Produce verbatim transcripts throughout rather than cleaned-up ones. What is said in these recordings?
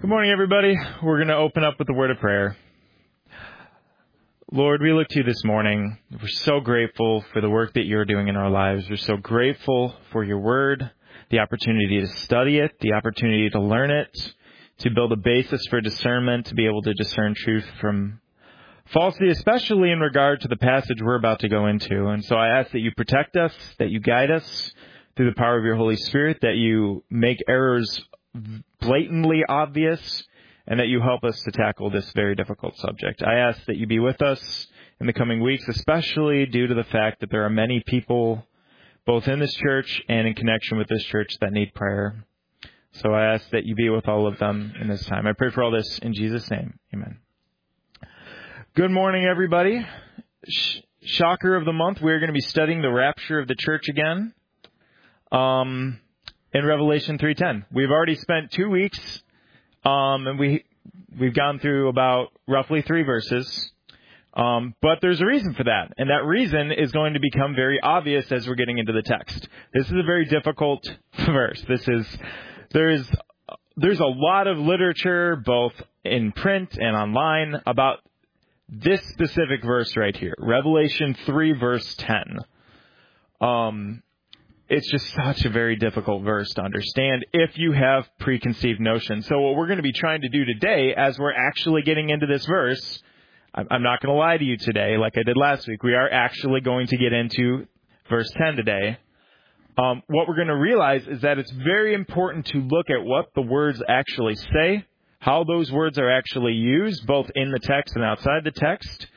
Good morning, everybody. We're going to open up with a word of prayer. Lord, we look to you this morning. We're so grateful for the work that you're doing in our lives. We're so grateful for your word, the opportunity to study it, the opportunity to learn it, to build a basis for discernment, to be able to discern truth from falsity, especially in regard to the passage we're about to go into. And so I ask that you protect us, that you guide us through the power of your Holy Spirit, that you make errors blatantly obvious, and that you help us to tackle this very difficult subject. I ask that you be with us in the coming weeks, especially due to the fact that there are many people, both in this church and in connection with this church, that need prayer. So I ask that you be with all of them in this time. I pray for all this in Jesus' name. Amen. Good morning, everybody. Sh- shocker of the month, we're going to be studying the rapture of the church again. Um... In Revelation three ten. We've already spent two weeks, um, and we, we've gone through about roughly three verses. Um, but there's a reason for that, and that reason is going to become very obvious as we're getting into the text. This is a very difficult verse. This is, there's, there's a lot of literature, both in print and online, about this specific verse right here. Revelation three, verse ten. Um... It's just such a very difficult verse to understand if you have preconceived notions. So what we're going to be trying to do today, as we're actually getting into this verse, I'm not going to lie to you today, like I did last week. We are actually going to get into verse ten today. Um, what we're going to realize is that it's very important to look at what the words actually say, how those words are actually used, both in the text and outside the text,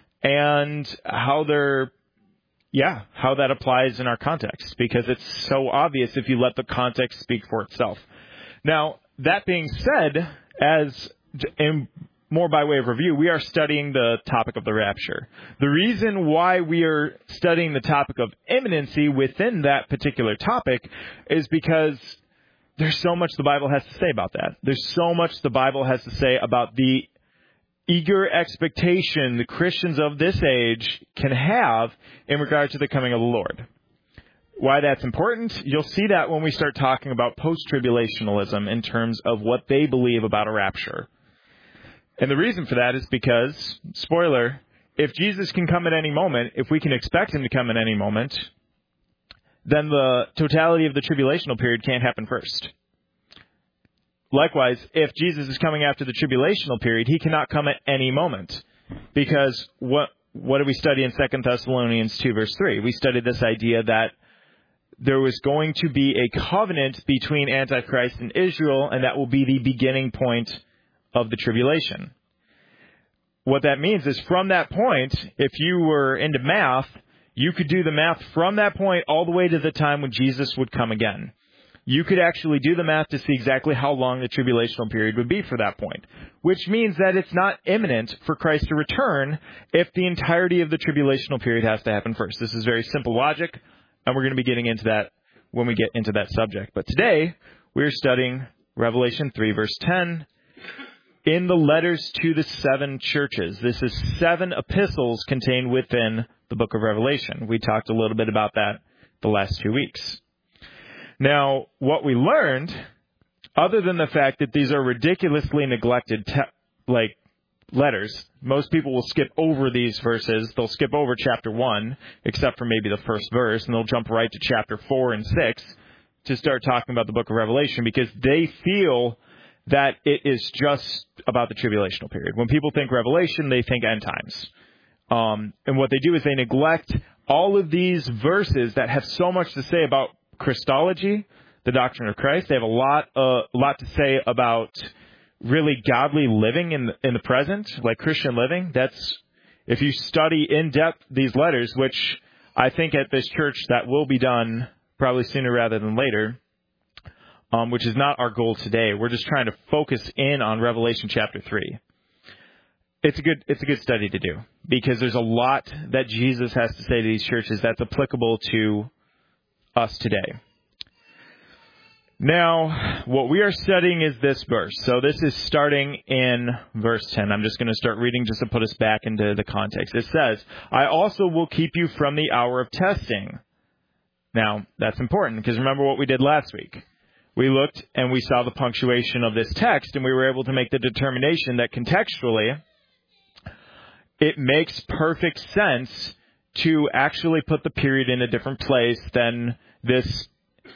and how they're Yeah, how that applies in our context, because it's so obvious if you let the context speak for itself. Now, that being said, as in more by way of review, we are studying the topic of the rapture. The reason why we are studying the topic of imminency within that particular topic is because there's so much the Bible has to say about that. There's so much the Bible has to say about the eager expectation the Christians of this age can have in regard to the coming of the Lord. Why that's important, you'll see that when we start talking about post-tribulationalism in terms of what they believe about a rapture. And the reason for that is because, spoiler, if Jesus can come at any moment, if we can expect him to come at any moment, then the totality of the tribulational period can't happen first. Likewise, if Jesus is coming after the tribulational period, he cannot come at any moment. Because what what do we study in Second Thessalonians two, verse three? We studied this idea that there was going to be a covenant between Antichrist and Israel, and that will be the beginning point of the tribulation. What that means is from that point, if you were into math, you could do the math from that point all the way to the time when Jesus would come again. You could actually do the math to see exactly how long the tribulational period would be for that point, which means that it's not imminent for Christ to return if the entirety of the tribulational period has to happen first. This is very simple logic, and we're going to be getting into that when we get into that subject. But today, we're studying Revelation three, verse ten, in the letters to the seven churches. This is seven epistles contained within the book of Revelation. We talked a little bit about that the last two weeks. Now, what we learned, other than the fact that these are ridiculously neglected, te- like, letters, most people will skip over these verses. They'll skip over chapter one, except for maybe the first verse, and they'll jump right to chapter four and six to start talking about the book of Revelation, because they feel that it is just about the tribulational period. When people think Revelation, they think end times. Um, and what they do is they neglect all of these verses that have so much to say about Christology, the doctrine of Christ. They have a lot, uh, lot to say about really godly living in the, in the present, like Christian living. That's, if you study in depth these letters, which I think at this church that will be done probably sooner rather than later, um, which is not our goal today. We're just trying to focus in on Revelation chapter three. It's a good, it's a good study to do, because there's a lot that Jesus has to say to these churches that's applicable to us today. Now, what we are studying is this verse. So this is starting in verse ten. I'm just going to start reading just to put us back into the context. It says, I also will keep you from the hour of testing. Now, that's important, because remember what we did last week. we looked and we saw the punctuation of this text, and we were able to make the determination that contextually, it makes perfect sense to actually put the period in a different place than this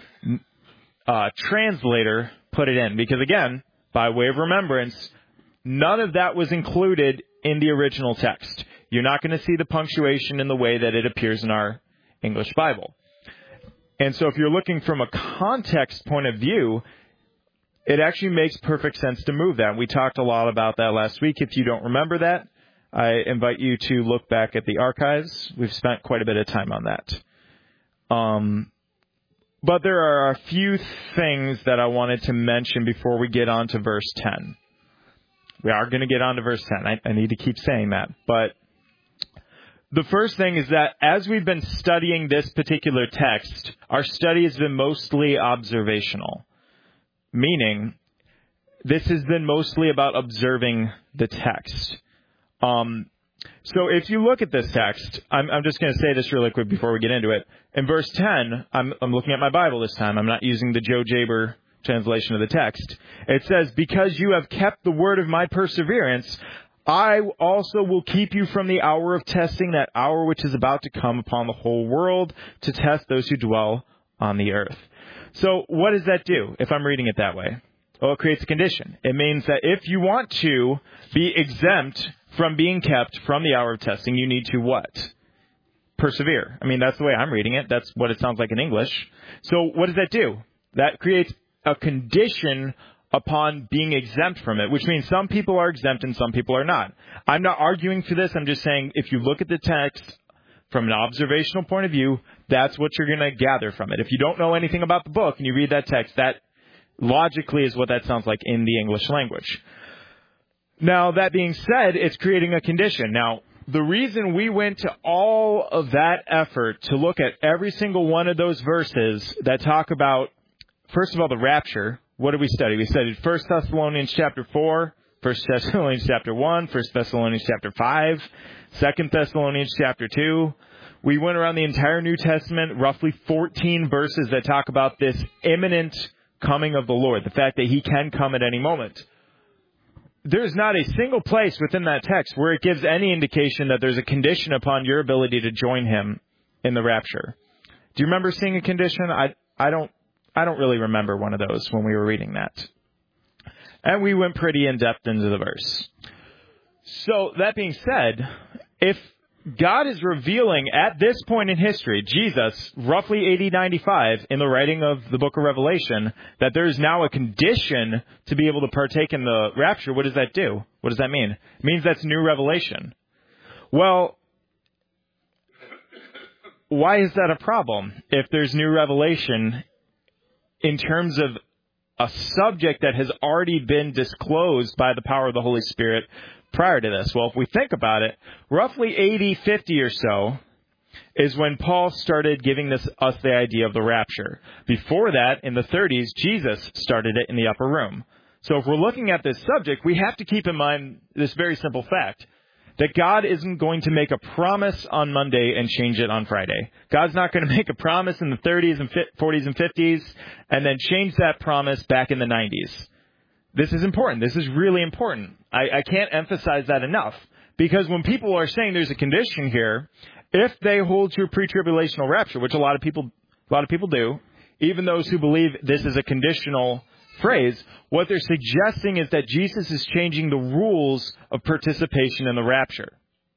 uh, translator put it in. Because again, by way of remembrance, none of that was included in the original text. You're not going to see the punctuation in the way that it appears in our English Bible. And so if you're looking from a context point of view, it actually makes perfect sense to move that. We talked a lot about that last week. If you don't remember that, I invite you to look back at the archives. We've spent quite a bit of time on that. Um, but there are a few things that I wanted to mention before we get on to verse ten. We are going to get on to verse ten. I, I need to keep saying that. But the first thing is that as we've been studying this particular text, our study has been mostly observational, meaning this has been mostly about observing the text. Um, so if you look at this text, I'm, I'm just going to say this really quick before we get into it. In verse ten, I'm, I'm looking at my Bible this time. I'm not using the Joe Jaber translation of the text. It says, "Because you have kept the word of my perseverance, I also will keep you from the hour of testing, that hour which is about to come upon the whole world to test those who dwell on the earth." So what does that do if I'm reading it that way? Well, it creates a condition. It means that if you want to be exempt from being kept from the hour of testing, you need to what? Persevere. I mean, that's the way I'm reading it. That's what it sounds like in English. So what does that do? That creates a condition upon being exempt from it, which means some people are exempt and some people are not. I'm not arguing for this. I'm just saying if you look at the text from an observational point of view, that's what you're going to gather from it. If you don't know anything about the book and you read that text, that logically is what that sounds like in the English language. Now, that being said, it's creating a condition. Now, the reason we went to all of that effort to look at every single one of those verses that talk about, first of all, the rapture. What did we study? We studied First Thessalonians chapter four, First Thessalonians chapter one, First Thessalonians chapter five, Second Thessalonians chapter two. We went around the entire New Testament, roughly fourteen verses that talk about this imminent coming of the Lord, the fact that he can come at any moment. There's not a single place within that text where it gives any indication that there's a condition upon your ability to join him in the rapture. Do you remember seeing a condition? I I don't I don't really remember one of those when we were reading that. And we went pretty in-depth into the verse. So that being said, if God is revealing at this point in history, Jesus, roughly A D ninety-five, in the writing of the book of Revelation, that there is now a condition to be able to partake in the rapture, what does that do? What does that mean? It means that's new revelation. Well, why is that a problem if there's new revelation in terms of a subject that has already been disclosed by the power of the Holy Spirit prior to this? Well, if we think about it, roughly A D fifty or so is when Paul started giving this, us the idea of the rapture. Before that, in the thirties, Jesus started it in the upper room. So if we're looking at this subject, we have to keep in mind this very simple fact, that God isn't going to make a promise on Monday and change it on Friday. God's not going to make a promise in the thirties and forties and fifties and then change that promise back in the nineties. This is important. This is really important. I, I can't emphasize that enough, because when people are saying there's a condition here, if they hold to a pre-tribulational rapture, which a lot of people, a lot of people do, even those who believe this is a conditional phrase, what they're suggesting is that Jesus is changing the rules of participation in the rapture.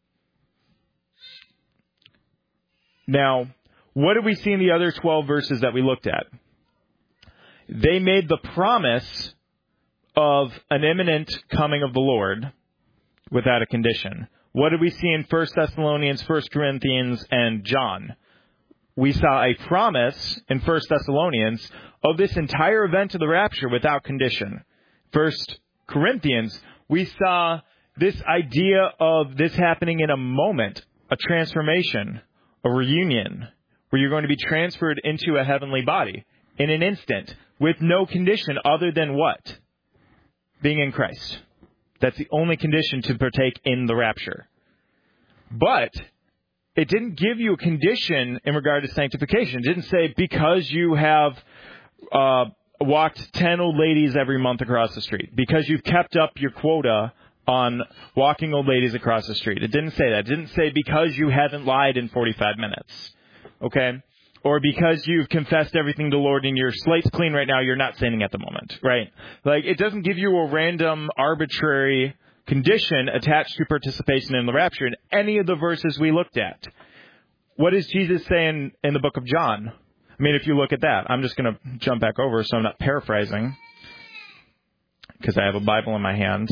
Now, what did we see in the other twelve verses that we looked at? They made the promise of an imminent coming of the Lord without a condition. What did we see in First Thessalonians, First Corinthians, and John? We saw a promise in First Thessalonians of this entire event of the rapture without condition. First Corinthians, we saw this idea of this happening in a moment, a transformation, a reunion, where you're going to be transferred into a heavenly body in an instant with no condition other than what? Being in Christ. That's the only condition to partake in the rapture. But it didn't give you a condition in regard to sanctification. It didn't say because you have uh, walked ten old ladies every month across the street, because you've kept up your quota on walking old ladies across the street. It didn't say that. It didn't say because you haven't lied in forty-five minutes, okay? Or because you've confessed everything to the Lord and your slate's clean right now, you're not sinning at the moment, right? Like, it doesn't give you a random, arbitrary condition attached to participation in the rapture in any of the verses we looked at. What is Jesus saying in the book of John? I mean, if you look at that, I'm just going to jump back over so I'm not paraphrasing, because I have a Bible in my hand.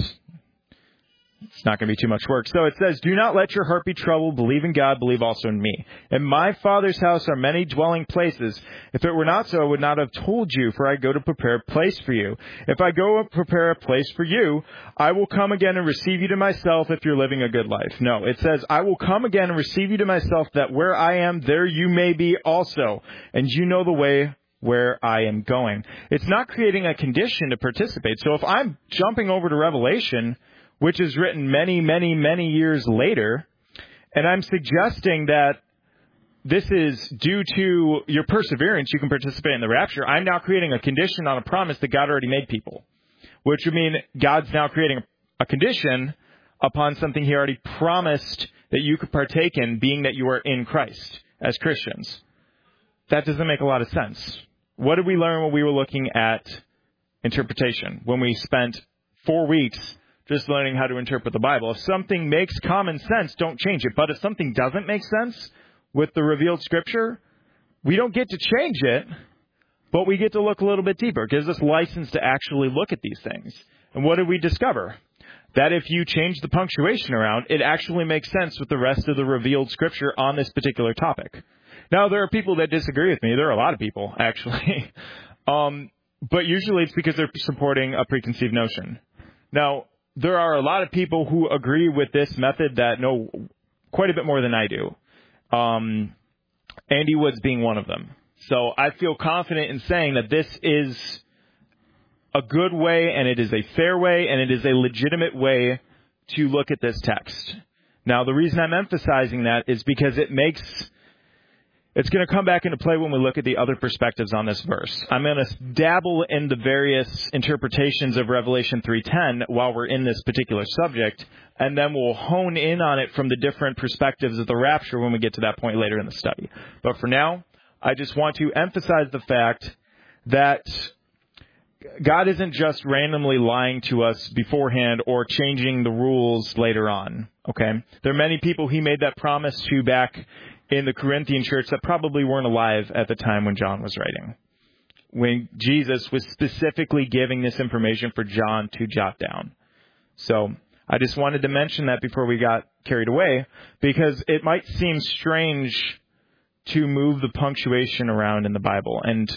It's not going to be too much work. So it says, do not let your heart be troubled. Believe in God. Believe also in me. In my Father's house are many dwelling places. If it were not so, I would not have told you, for I go to prepare a place for you. If I go and prepare a place for you, I will come again and receive you to myself if you're living a good life. No, it says, I will come again and receive you to myself, that where I am, there you may be also. And you know the way where I am going. It's not creating a condition to participate. So if I'm jumping over to Revelation, which is written many, many, many years later, and I'm suggesting that this is due to your perseverance, you can participate in the rapture, I'm now creating a condition on a promise that God already made people, which would mean God's now creating a condition upon something he already promised that you could partake in, being that you are in Christ as Christians. That doesn't make a lot of sense. What did we learn when we were looking at interpretation, when we spent four weeks just learning how to interpret the Bible? If something makes common sense, don't change it. But if something doesn't make sense with the revealed Scripture, we don't get to change it, but we get to look a little bit deeper. It gives us license to actually look at these things. And what did we discover? That if you change the punctuation around, it actually makes sense with the rest of the revealed Scripture on this particular topic. Now, there are people that disagree with me. There are a lot of people, actually. um, but usually it's because they're supporting a preconceived notion. Now, there are a lot of people who agree with this method that know quite a bit more than I do. Um, Andy Woods being one of them. So I feel confident in saying that this is a good way, and it is a fair way, and it is a legitimate way to look at this text. Now, the reason I'm emphasizing that is because it makes... It's going to come back into play when we look at the other perspectives on this verse. I'm going to dabble in the various interpretations of Revelation three ten while we're in this particular subject, and then we'll hone in on it from the different perspectives of the rapture when we get to that point later in the study. But for now, I just want to emphasize the fact that God isn't just randomly lying to us beforehand or changing the rules later on. Okay? There are many people he made that promise to back in the Corinthian church that probably weren't alive at the time when John was writing, when Jesus was specifically giving this information for John to jot down. So I just wanted to mention that before we got carried away, because it might seem strange to move the punctuation around in the Bible. And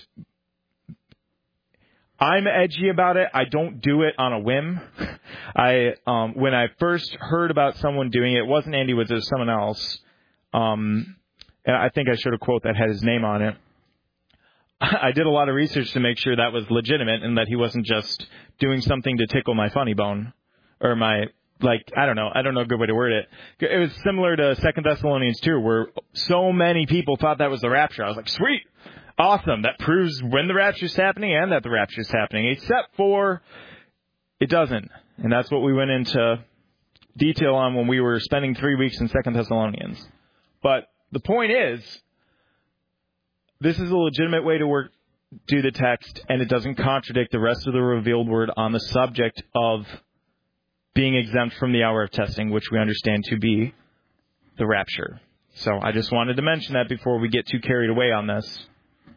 I'm edgy about it. I don't do it on a whim. I um, when I first heard about someone doing it, it wasn't Andy Woods, it was someone else. Um, and I think I showed a quote that had his name on it. I did a lot of research to make sure that was legitimate and that he wasn't just doing something to tickle my funny bone or my, like, I don't know. I don't know a good way to word it. It was similar to Second Thessalonians two, where so many people thought that was the rapture. I was like, sweet, awesome. That proves when the rapture is happening and that the rapture is happening, except for it doesn't. And that's what we went into detail on when we were spending three weeks in Second Thessalonians. But the point is, this is a legitimate way to work, do the text, and it doesn't contradict the rest of the revealed word on the subject of being exempt from the hour of testing, which we understand to be the rapture. So I just wanted to mention that before we get too carried away on this.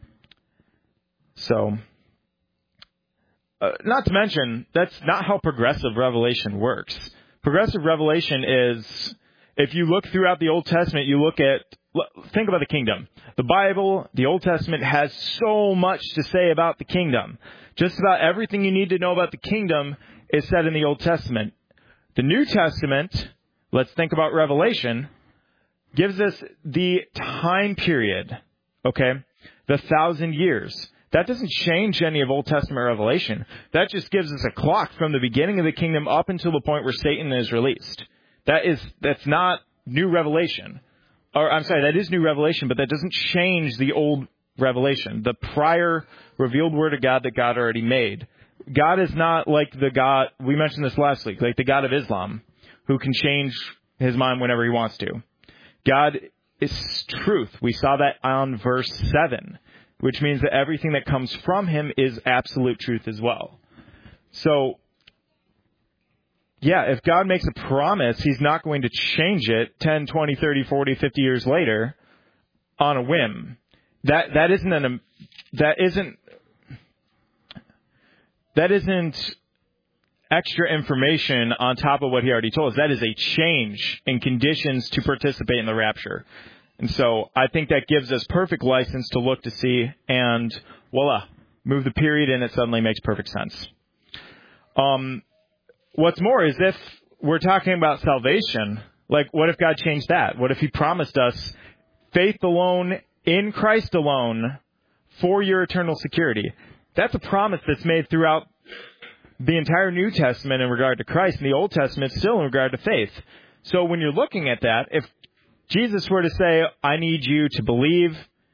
So, uh, not to mention, that's not how progressive revelation works. Progressive revelation is, if you look throughout the Old Testament, you look at, think about the kingdom. The Bible, the Old Testament, has so much to say about the kingdom. Just about everything you need to know about the kingdom is said in the Old Testament. The New Testament, let's think about Revelation, gives us the time period, okay? The thousand years. That doesn't change any of Old Testament revelation. That just gives us a clock from the beginning of the kingdom up until the point where Satan is released. That is, that's not new revelation. Or, I'm sorry, that is new revelation, but that doesn't change the old revelation, the prior revealed word of God that God already made. God is not like the God, we mentioned this last week, like the God of Islam, who can change his mind whenever he wants to. God is truth. We saw that on verse seven, which means that everything that comes from him is absolute truth as well. So, yeah, if God makes a promise, he's not going to change it ten, twenty, thirty, forty, fifty years later on a whim. That that isn't an that isn't that isn't extra information on top of what he already told us. That is a change in conditions to participate in the rapture. And so I think that gives us perfect license to look to see, and voila, move the period and it suddenly makes perfect sense. Um, what's more is if we're talking about salvation, like what if God changed that? What if he promised us faith alone, in Christ alone, for your eternal security? That's a promise that's made throughout the entire New Testament in regard to Christ, and the Old Testament still in regard to faith. So when you're looking at that, if Jesus were to say, I need you to believe,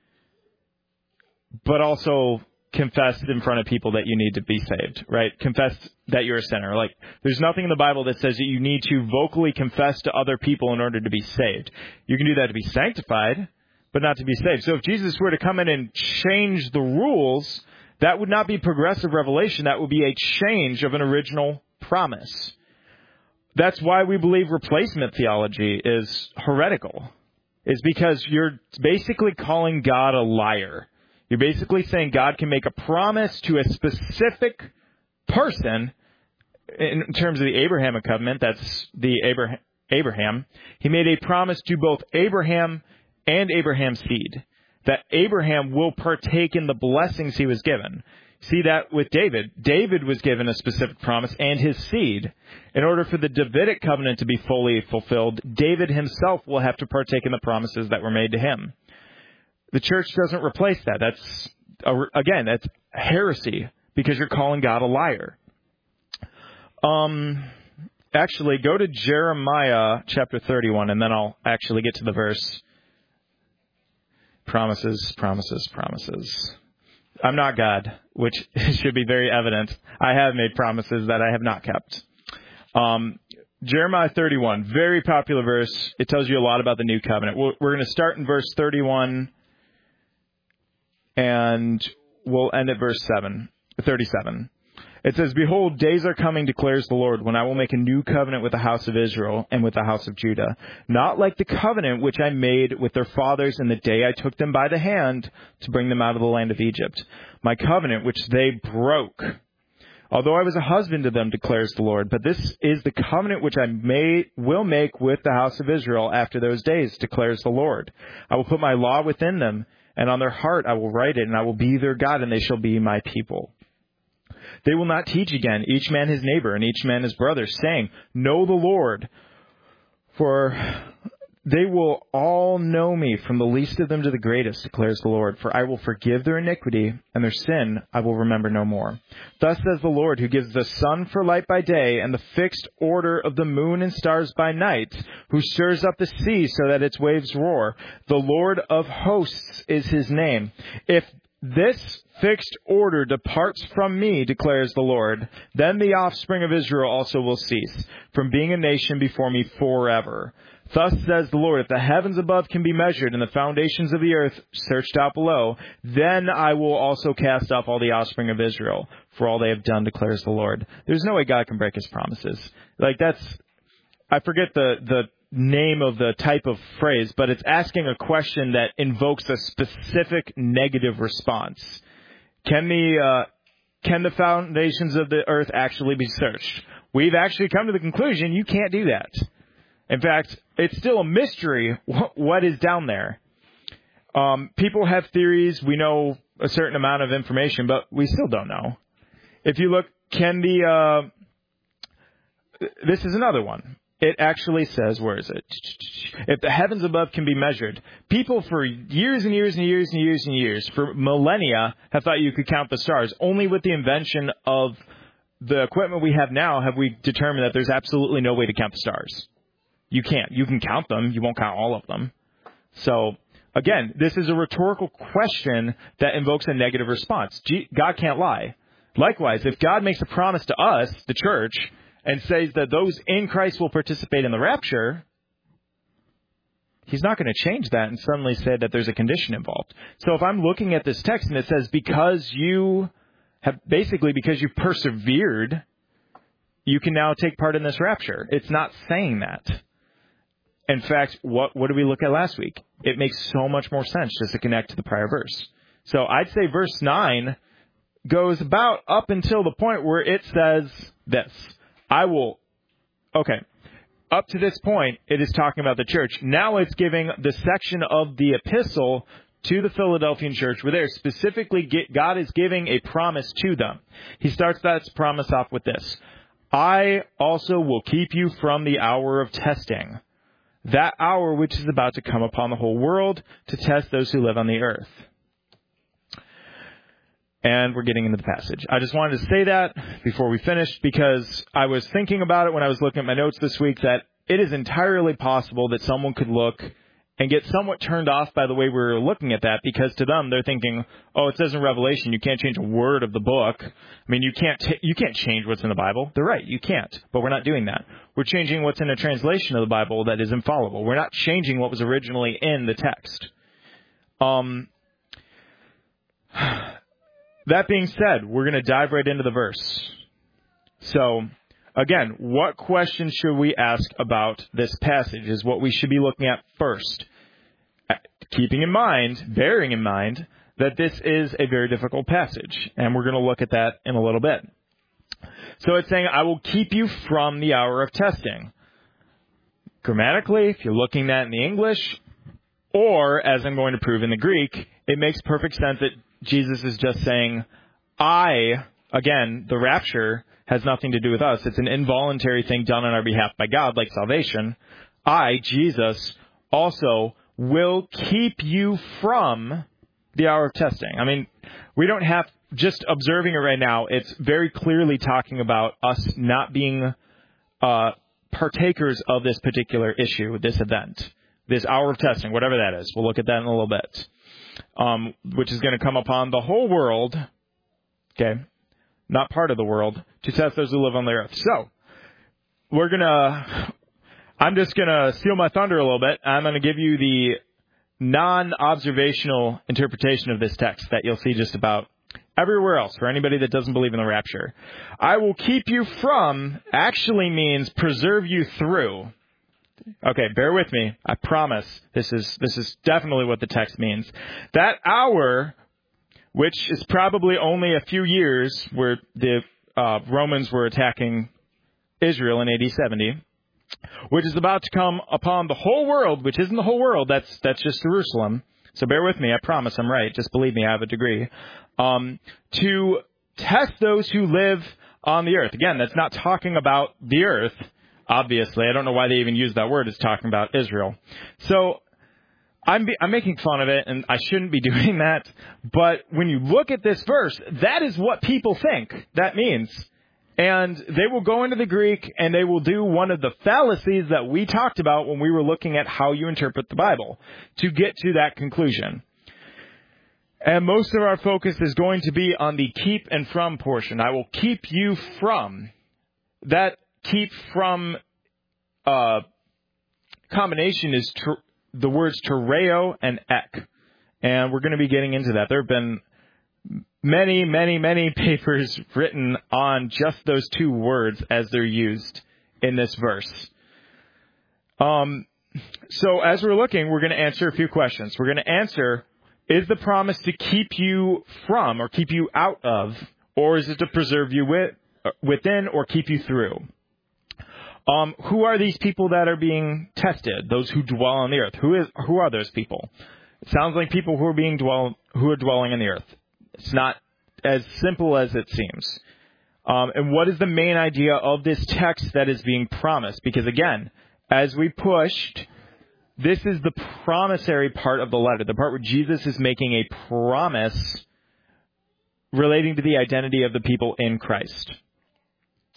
but also confess in front of people that you need to be saved, right? Confess that you're a sinner. Like, there's nothing in the Bible that says that you need to vocally confess to other people in order to be saved. You can do that to be sanctified, but not to be saved. So if Jesus were to come in and change the rules, that would not be progressive revelation. That would be a change of an original promise. That's why we believe replacement theology is heretical. Is because you're basically calling God a liar. You're basically saying God can make a promise to a specific person. In terms of the Abrahamic covenant, that's the Abraham. Abraham. He made a promise to both Abraham and Abraham's seed, that Abraham will partake in the blessings he was given. See that with David. David was given a specific promise and his seed. In order for the Davidic covenant to be fully fulfilled, David himself will have to partake in the promises that were made to him. The church doesn't replace that. That's, again, that's heresy because you're calling God a liar. Um, actually, go to Jeremiah chapter thirty-one, and then I'll actually get to the verse. Promises, promises, promises. I'm not God, which should be very evident. I have made promises that I have not kept. Um, Jeremiah thirty-one, very popular verse. It tells you a lot about the new covenant. We're, we're going to start in verse thirty-one, and we'll end at verse seven, thirty-seven. It says, Behold, days are coming, declares the Lord, when I will make a new covenant with the house of Israel and with the house of Judah, not like the covenant which I made with their fathers in the day I took them by the hand to bring them out of the land of Egypt, my covenant which they broke. Although I was a husband to them, declares the Lord, but this is the covenant which I may, will make with the house of Israel after those days, declares the Lord. I will put my law within them, and on their heart I will write it, and I will be their God, and they shall be my people. They will not teach again, each man his neighbor and each man his brother, saying, Know the Lord, for they will all know me, from the least of them to the greatest, declares the Lord. For I will forgive their iniquity, and their sin I will remember no more. Thus says the Lord, who gives the sun for light by day, and the fixed order of the moon and stars by night, who stirs up the sea so that its waves roar. The Lord of hosts is his name. If this fixed order departs from me, declares the Lord, then the offspring of Israel also will cease from being a nation before me forever. Thus says the Lord, if the heavens above can be measured and the foundations of the earth searched out below, then I will also cast off all the offspring of Israel for all they have done, declares the Lord. There's no way God can break his promises. Like that's, I forget the, the name of the type of phrase, but it's asking a question that invokes a specific negative response. Can the uh, can the foundations of the earth actually be searched? We've actually come to the conclusion you can't do that. In fact, it's still a mystery what, what is down there. Um, people have theories. We know a certain amount of information, but we still don't know. If you look, can the uh, this is another one. It actually says, where is it? If the heavens above can be measured, people for years and years and years and years and years, for millennia, have thought you could count the stars. Only with the invention of the equipment we have now have we determined that there's absolutely no way to count the stars. You can't. You can count them. You won't count all of them. So again, this is a rhetorical question that invokes a negative response. God can't lie. Likewise, if God makes a promise to us, the church, and says that those in Christ will participate in the rapture, he's not going to change that and suddenly say that there's a condition involved. So if I'm looking at this text and it says, because you have, basically because you persevered, you can now take part in this rapture. It's not saying that. In fact, what, what did we look at last week? It makes so much more sense just to connect to the prior verse. So I'd say verse nine goes about up until the point where it says this. I will, okay, up to this point, it is talking about the church. Now it's giving the section of the epistle to the Philadelphian church where they're specifically, God is giving a promise to them. He starts that promise off with this. I also will keep you from the hour of testing, that hour which is about to come upon the whole world to test those who live on the earth. And we're getting into the passage. I just wanted to say that before we finished because I was thinking about it when I was looking at my notes this week that it is entirely possible that someone could look and get somewhat turned off by the way we were looking at that because to them they're thinking, oh, it says in Revelation you can't change a word of the book. I mean, you can't t- you can't change what's in the Bible. They're right, you can't. But we're not doing that. We're changing what's in a translation of the Bible that is infallible. We're not changing what was originally in the text. Um. That being said, we're going to dive right into the verse. So, again, what question should we ask about this passage is what we should be looking at first. Keeping in mind, bearing in mind, that this is a very difficult passage. And we're going to look at that in a little bit. So it's saying, I will keep you from the hour of testing. Grammatically, if you're looking at it in the English, or, as I'm going to prove in the Greek, it makes perfect sense that Jesus is just saying, I, again, the rapture has nothing to do with us. It's an involuntary thing done on our behalf by God, like salvation. I, Jesus, also will keep you from the hour of testing. I mean, we don't have, just observing it right now, it's very clearly talking about us not being uh, partakers of this particular issue, this event, this hour of testing, whatever that is. We'll look at that in a little bit. Um, which is going to come upon the whole world, okay, not part of the world, to test those who live on the earth. So, we're going to, I'm just going to steal my thunder a little bit. I'm going to give you the non-observational interpretation of this text that you'll see just about everywhere else for anybody that doesn't believe in the rapture. I will keep you from actually means preserve you through. Okay, bear with me. I promise this is this is definitely what the text means. That hour, which is probably only a few years where the uh, Romans were attacking Israel in A D seventy, which is about to come upon the whole world, which isn't the whole world, that's that's just Jerusalem. So bear with me, I promise I'm right. Just believe me, I have a degree. Um, to test those who live on the earth. Again, that's not talking about the earth. Obviously, I don't know why they even use that word. It's talking about Israel. So I'm, be, I'm making fun of it, and I shouldn't be doing that. But when you look at this verse, that is what people think that means. And they will go into the Greek, and they will do one of the fallacies that we talked about when we were looking at how you interpret the Bible to get to that conclusion. And most of our focus is going to be on the keep and from portion. I will keep you from. That keep from uh, combination is ter- the words tereo and ek. And we're going to be getting into that. There have been many, many, many papers written on just those two words as they're used in this verse. Um, so as we're looking, we're going to answer a few questions. We're going to answer, is the promise to keep you from or keep you out of, or is it to preserve you with, within or keep you through? Um, who are these people that are being tested? Those who dwell on the earth. Who is? Who are those people? It sounds like people who are being dwell, who are dwelling on the earth. It's not as simple as it seems. Um, and what is the main idea of this text that is being promised? Because again, as we pushed, this is the promissory part of the letter, the part where Jesus is making a promise relating to the identity of the people in Christ.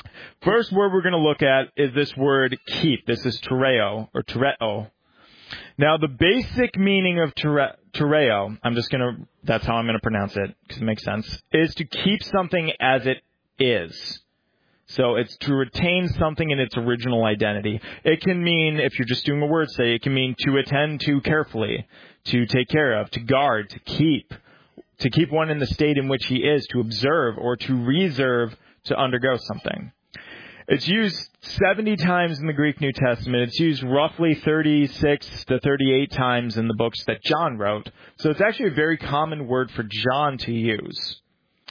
First word we're going to look at is this word keep. This is tereo or tereo. Now, the basic meaning of tere- tereo, I'm just going to, that's how I'm going to pronounce it because it makes sense, is to keep something as it is. So it's to retain something in its original identity. It can mean, if you're just doing a word study, it can mean to attend to carefully, to take care of, to guard, to keep, to keep one in the state in which he is, to observe, or to reserve, to undergo something. It's used seventy times in the Greek New Testament. It's used roughly thirty-six to thirty-eight times in the books that John wrote. So it's actually a very common word for John to use.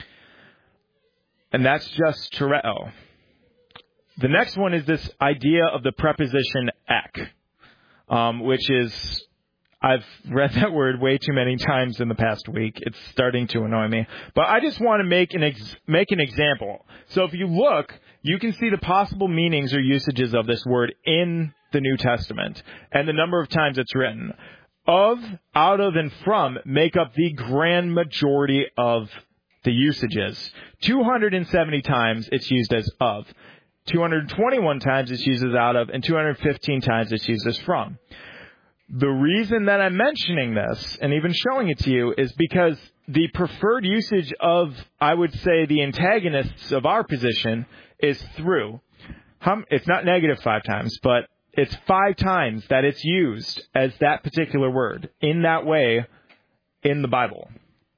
And that's just tereo. The next one is this idea of the preposition ek, um, which is, I've read that word way too many times in the past week. It's starting to annoy me. But I just want to make an ex- make an example. So if you look, you can see the possible meanings or usages of this word in the New Testament and the number of times it's written. Of, out of, and from make up the grand majority of the usages. two hundred seventy times it's used as of. two hundred twenty-one times it's used as out of, and two hundred fifteen times it's used as from. The reason that I'm mentioning this and even showing it to you is because the preferred usage of, I would say, the antagonists of our position is through. It's not negative five times, but it's five times that it's used as that particular word in that way in the Bible.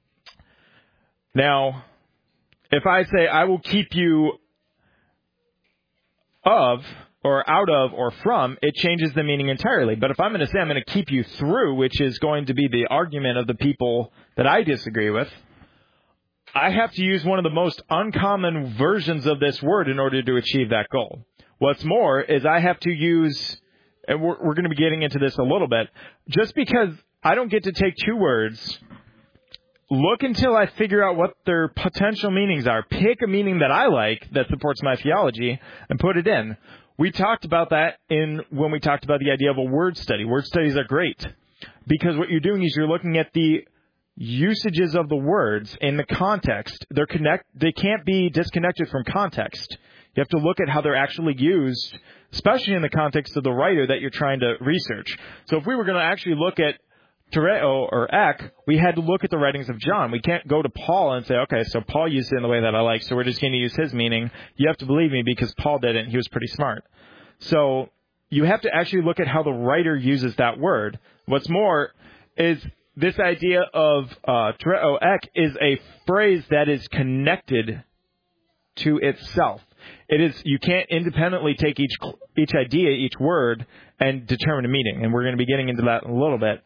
Now, if I say, I will keep you of, or out of, or from, it changes the meaning entirely. But if I'm going to say I'm going to keep you through, which is going to be the argument of the people that I disagree with, I have to use one of the most uncommon versions of this word in order to achieve that goal. What's more is I have to use, and we're, we're going to be getting into this a little bit, just because I don't get to take two words, look until I figure out what their potential meanings are, pick a meaning that I like that supports my theology, and put it in. We talked about that in when we talked about the idea of a word study. Word studies are great because what you're doing is you're looking at the usages of the words in the context. They're connect. They can't be disconnected from context. You have to look at how they're actually used, especially in the context of the writer that you're trying to research. So if we were going to actually look at tereo or ek, we had to look at the writings of John. We can't go to Paul and say, okay, so Paul used it in the way that I like, so we're just going to use his meaning. You have to believe me because Paul did it and he was pretty smart. So you have to actually look at how the writer uses that word. What's more is this idea of uh, tereo ek is a phrase that is connected to itself. It is, you can't independently take each each idea, each word, and determine a meaning. And we're going to be getting into that in a little bit.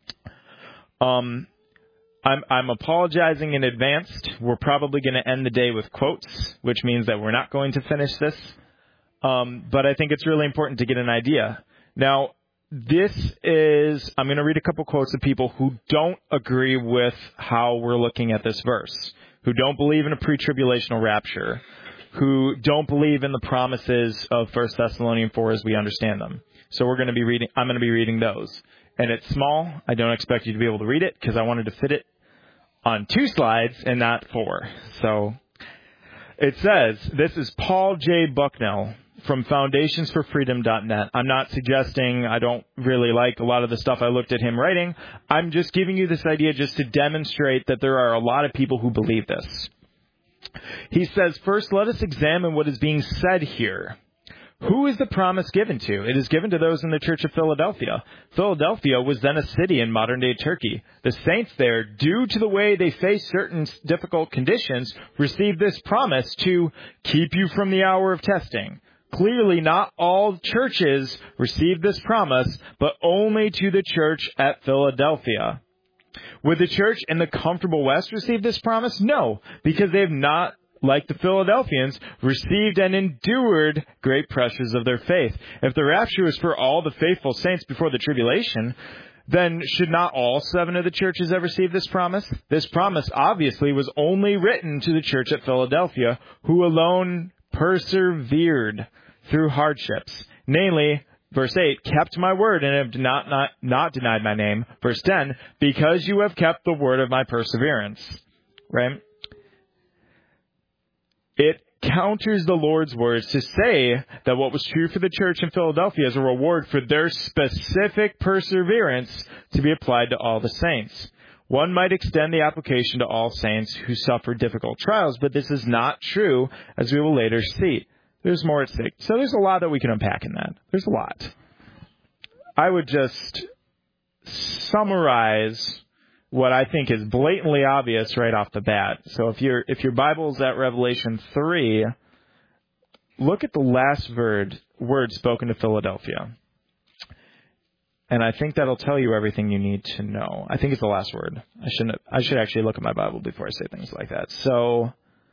Um, I'm, I'm apologizing in advance. We're probably going to end the day with quotes, which means that we're not going to finish this. Um, but I think it's really important to get an idea. Now, this is, I'm going to read a couple quotes of people who don't agree with how we're looking at this verse, who don't believe in a pre-tribulational rapture, who don't believe in the promises of First Thessalonians four as we understand them. So we're going to be reading, I'm going to be reading those. And it's small. I don't expect you to be able to read it because I wanted to fit it on two slides and not four. So it says, this is Paul J. Bucknell from foundations for freedom dot net. I'm not suggesting I don't really like a lot of the stuff I looked at him writing. I'm just giving you this idea just to demonstrate that there are a lot of people who believe this. He says, first, let us examine what is being said here. Who is the promise given to? It is given to those in the Church of Philadelphia. Philadelphia was then a city in modern-day Turkey. The saints there, due to the way they face certain difficult conditions, received this promise to keep you from the hour of testing. Clearly, not all churches received this promise, but only to the church at Philadelphia. Would the church in the comfortable West receive this promise? No, because they have not, like the Philadelphians, received and endured great pressures of their faith. If the rapture is for all the faithful saints before the tribulation, then should not all seven of the churches have received this promise? This promise obviously was only written to the church at Philadelphia, who alone persevered through hardships. Namely, verse eight, kept my word and have not, not, not denied my name. Verse ten, because you have kept the word of my perseverance. Right? It counters the Lord's words to say that what was true for the church in Philadelphia is a reward for their specific perseverance to be applied to all the saints. One might extend the application to all saints who suffer difficult trials, but this is not true, as we will later see. There's more at stake. So there's a lot that we can unpack in that. There's a lot. I would just summarize what I think is blatantly obvious right off the bat. So if your if your Bible's at Revelation three, look at the last word word spoken to Philadelphia. And I think that'll tell you everything you need to know. I think it's the last word. I shouldn't I should actually look at my Bible before I say things like that. So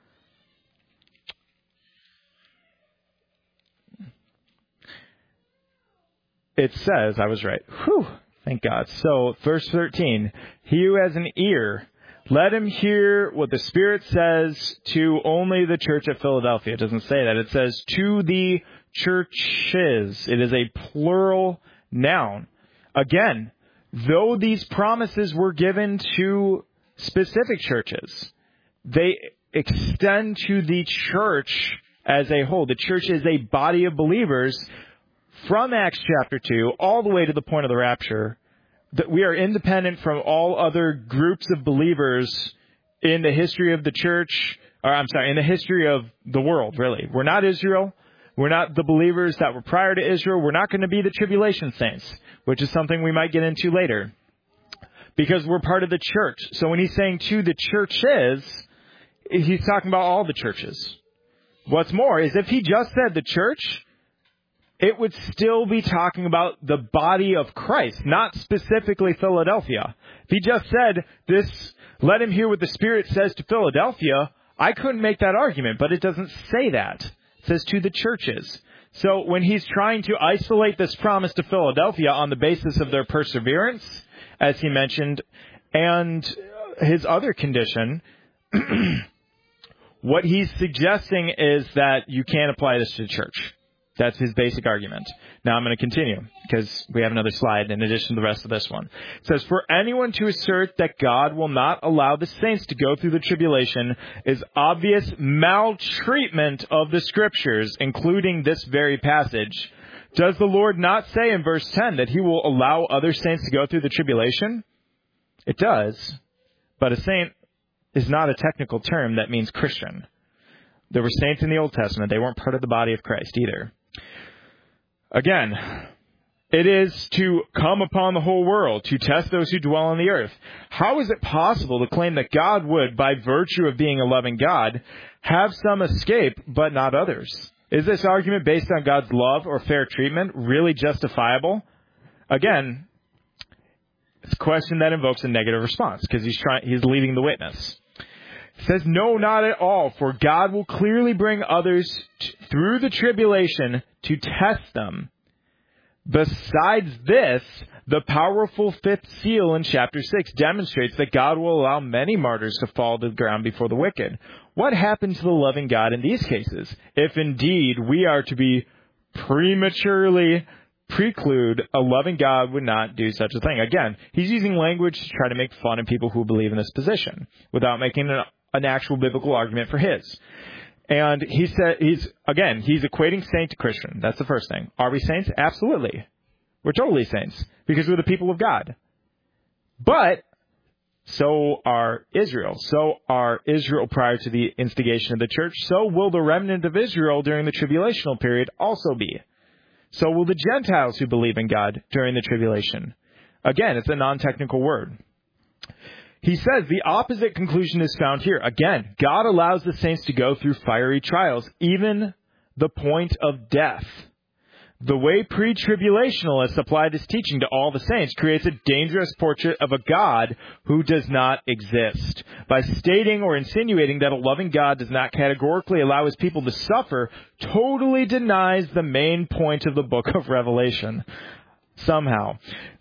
it says, I was right. Whew. Thank God. So, verse thirteen, he who has an ear, let him hear what the Spirit says to only the church at Philadelphia. It doesn't say that. It says to the churches. It is a plural noun. Again, though these promises were given to specific churches, they extend to the church as a whole. The church is a body of believers from Acts chapter two all the way to the point of the rapture, that we are independent from all other groups of believers in the history of the church, or I'm sorry, in the history of the world, really. We're not Israel. We're not the believers that were prior to Israel. We're not going to be the tribulation saints, which is something we might get into later, because we're part of the church. So when he's saying to the churches, he's talking about all the churches. What's more is if he just said the church, it would still be talking about the body of Christ, not specifically Philadelphia. If he just said this, let him hear what the Spirit says to Philadelphia, I couldn't make that argument, but it doesn't say that. It says to the churches. So when he's trying to isolate this promise to Philadelphia on the basis of their perseverance, as he mentioned, and his other condition, what he's suggesting is that you can't apply this to the church. That's his basic argument. Now I'm going to continue because we have another slide in addition to the rest of this one. It says, for anyone to assert that God will not allow the saints to go through the tribulation is obvious maltreatment of the Scriptures, including this very passage. Does the Lord not say in verse ten that he will allow other saints to go through the tribulation? It does, but a saint is not a technical term that means Christian. There were saints in the Old Testament. They weren't part of the body of Christ either. Again, it is to come upon the whole world, to test those who dwell on the earth. How is it possible to claim that God would, by virtue of being a loving God, have some escape, but not others? Is this argument based on God's love or fair treatment really justifiable? Again, it's a question that invokes a negative response because he's trying, he's leading the witness. It says, no, not at all, for God will clearly bring others t- through the tribulation to test them. Besides this, the powerful fifth seal in chapter six demonstrates that God will allow many martyrs to fall to the ground before the wicked. What happened to the loving God in these cases? If indeed we are to be prematurely preclude, a loving God would not do such a thing. Again, he's using language to try to make fun of people who believe in this position without making an, an actual biblical argument for his. And he said, he's, again, he's equating saint to Christian. That's the first thing. Are we saints? Absolutely. We're totally saints because we're the people of God. But so are Israel. So are Israel prior to the instigation of the church. So will the remnant of Israel during the tribulational period also be. So will the Gentiles who believe in God during the tribulation. Again, it's a non-technical word. He says the opposite conclusion is found here. Again, God allows the saints to go through fiery trials, even the point of death. The way pre-tribulationalists apply this teaching to all the saints creates a dangerous portrait of a God who does not exist. By stating or insinuating that a loving God does not categorically allow his people to suffer, totally denies the main point of the book of Revelation. Somehow.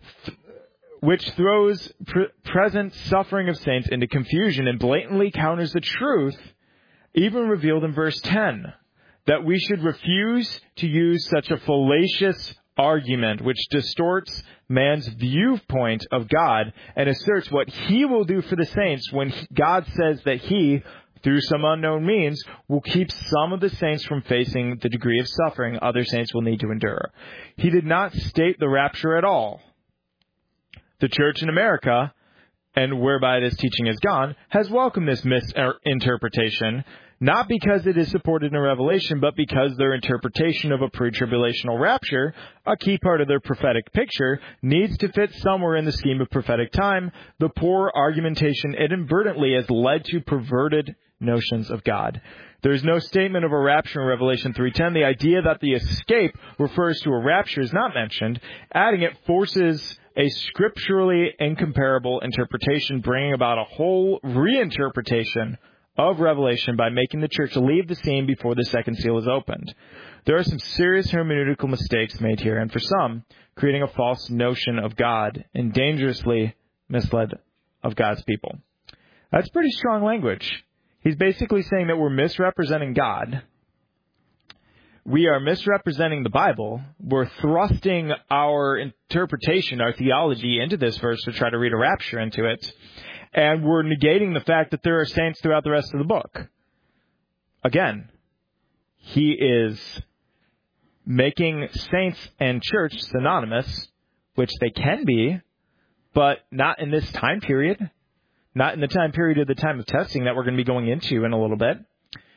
Which throws pre- present suffering of saints into confusion and blatantly counters the truth, even revealed in verse ten. That we should refuse to use such a fallacious argument which distorts man's viewpoint of God and asserts what he will do for the saints when God says that he, through some unknown means, will keep some of the saints from facing the degree of suffering other saints will need to endure. He did not state the rapture at all. The church in America, and whereby this teaching has gone, has welcomed this misinterpretation, not because it is supported in Revelation, but because their interpretation of a pre-tribulational rapture, a key part of their prophetic picture, needs to fit somewhere in the scheme of prophetic time. The poor argumentation inadvertently has led to perverted notions of God. There is no statement of a rapture in Revelation three ten. The idea that the escape refers to a rapture is not mentioned. Adding it forces a scripturally incomparable interpretation, bringing about a whole reinterpretation of Revelation by making the church leave the scene before the second seal is opened. There are some serious hermeneutical mistakes made here, and for some, creating a false notion of God and dangerously misled of God's people. That's pretty strong language. He's basically saying that we're misrepresenting God. We are misrepresenting the Bible. We're thrusting our interpretation, our theology into this verse to try to read a rapture into it. And we're negating the fact that there are saints throughout the rest of the book. Again, he is making saints and church synonymous, which they can be, but not in this time period. Not in the time period of the time of testing that we're going to be going into in a little bit.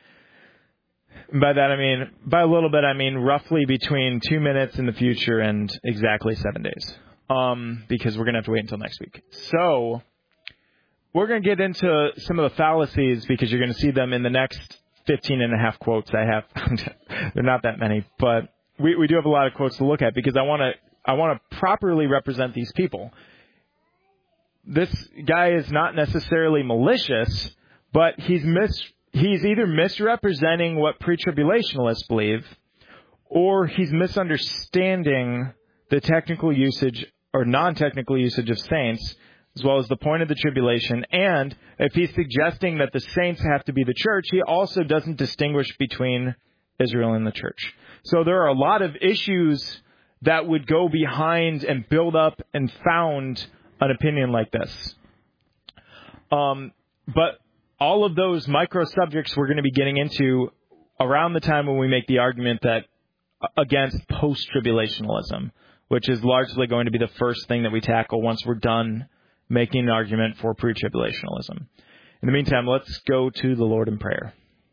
By that I mean, by a little bit I mean roughly between two minutes in the future and exactly seven days. Um, because we're going to have to wait until next week. So we're going to get into some of the fallacies because you're going to see them in the next fifteen and a half quotes I have. They're not that many, but we, we do have a lot of quotes to look at because I want to I want to properly represent these people. This guy is not necessarily malicious, but he's mis he's either misrepresenting what pre-tribulationalists believe, or he's misunderstanding the technical usage or non-technical usage of saints, as well as the point of the tribulation. And if he's suggesting that the saints have to be the church, he also doesn't distinguish between Israel and the church. So there are a lot of issues that would go behind and build up and found an opinion like this. Um, but all of those micro subjects we're going to be getting into around the time when we make the argument that against post-tribulationalism, which is largely going to be the first thing that we tackle once we're done making an argument for pre-tribulationalism. In the meantime, let's go to the Lord in prayer.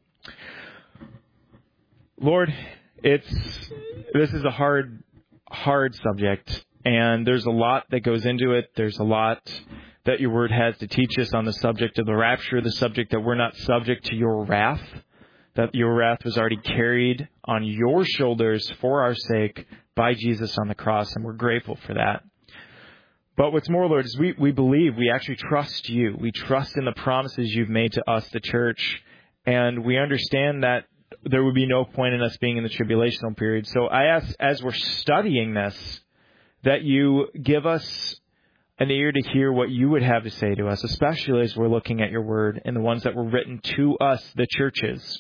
Lord, it's this is a hard, hard subject, and there's a lot that goes into it. There's a lot that your word has to teach us on the subject of the rapture, the subject that we're not subject to your wrath, that your wrath was already carried on your shoulders for our sake by Jesus on the cross, and we're grateful for that. But what's more, Lord, is we, we believe, we actually trust you. We trust in the promises you've made to us, the church, and we understand that there would be no point in us being in the tribulational period. So I ask, as we're studying this, that you give us an ear to hear what you would have to say to us, especially as we're looking at your word and the ones that were written to us, the churches.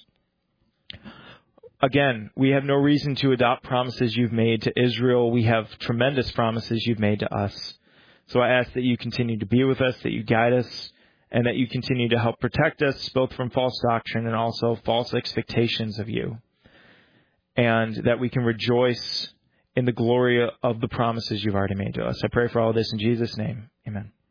Again, we have no reason to adopt promises you've made to Israel. We have tremendous promises you've made to us. So I ask that you continue to be with us, that you guide us, and that you continue to help protect us both from false doctrine and also false expectations of you. And that we can rejoice in the glory of the promises you've already made to us. I pray for all of this in Jesus' name. Amen.